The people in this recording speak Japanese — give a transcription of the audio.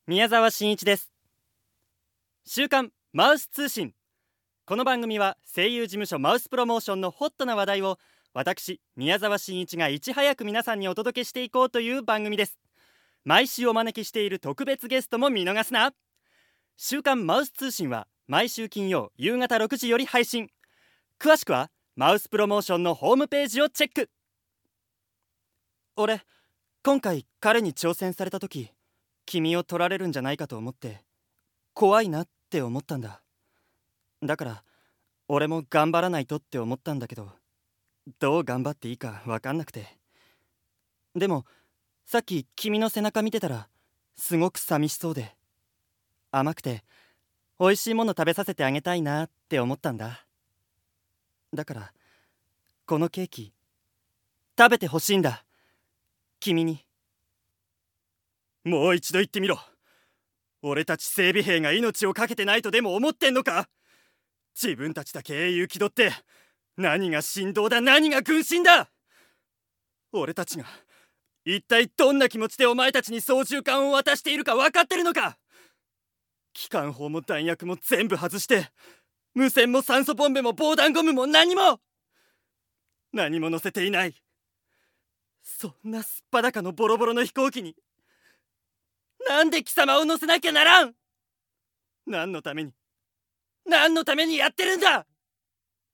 宮沢真一です。週刊マウス通信。この番組は声優事務所マウスプロモーションのホットな話題を私宮沢真一がいち早く皆さんにお届けしていこうという番組です。毎週お招きしている特別ゲストも見逃すな。週刊マウス通信は毎週金曜夕方6時より配信。詳しくはマウスプロモーションのホームページをチェック。俺、今回彼に挑戦された時、君を取られるんじゃないかと思って怖いなって思ったんだ。だから俺も頑張らないとって思ったんだけど、どう頑張っていいか分かんなくて。でもさっき君の背中見てたらすごく寂しそうで、甘くて美味しいもの食べさせてあげたいなって思ったんだ。だからこのケーキ食べてほしいんだ、君に。もう一度言ってみろ。俺たち整備兵が命を懸けてないとでも思ってんのか？自分たちだけ英雄気取って何が神道だ、何が軍神だ。俺たちが一体どんな気持ちでお前たちに操縦桿を渡しているか分かってるのか？機関砲も弾薬も全部外して、無線も酸素ボンベも防弾ゴムも何も乗せていない。そんなすっぱだかのボロボロの飛行機になんで貴様を乗せなきゃならん？何のためにやってるんだ？